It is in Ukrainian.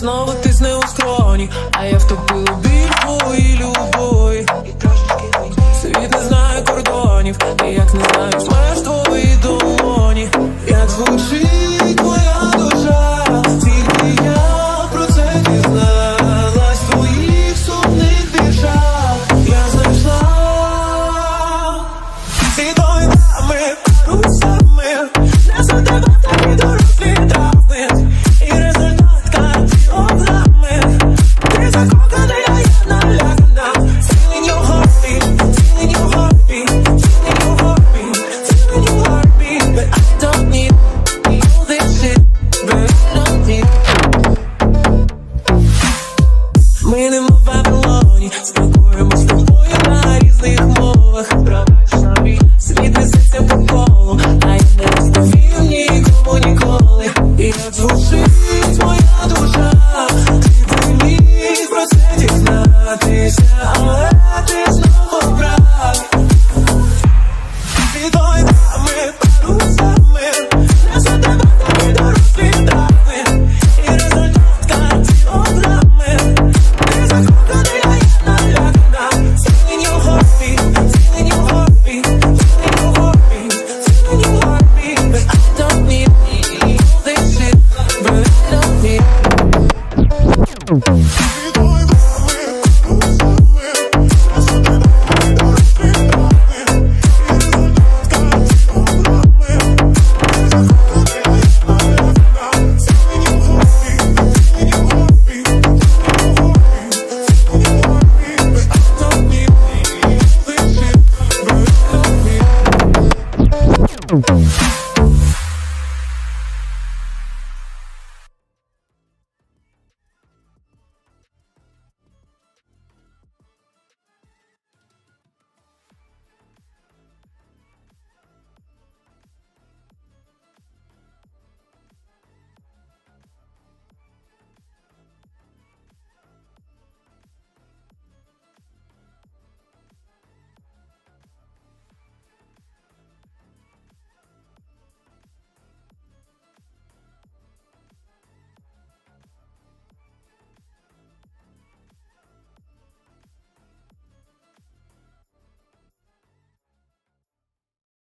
Знову тисне у скроні, а я втопив у біль твої любові. Світ не знає кордонів, і як не знаю смерть твої долоні. Як звучить твоя душа, тільки я про це дізналась. В твоїх сумних віршах я знайшла світовими парусами, не задавати дорослі травми. І результат кардіограми. Ти закохана, я налякана. Feeling your heartbeat, feeling your heartbeat, feeling your heartbeat, feeling your heartbeat. But I don't need all this shit, but I don't need. Ми не в Вавилоні, спілкуємось з тобою на різних мовах. Пробач собі, світ несеться по колу, а я не розповім нікому ніколи. І як звучить твоя душа, ти міг про це дізнатися, але ти знову прав. Світовими парусами, не задавати дорослі травми. І результат кардіограми. Ти закохана, я налякана. Feeling your heartbeat, feeling your heartbeat, feeling your heartbeat, feeling your heartbeat. But I don't need all this shit, but I don't need.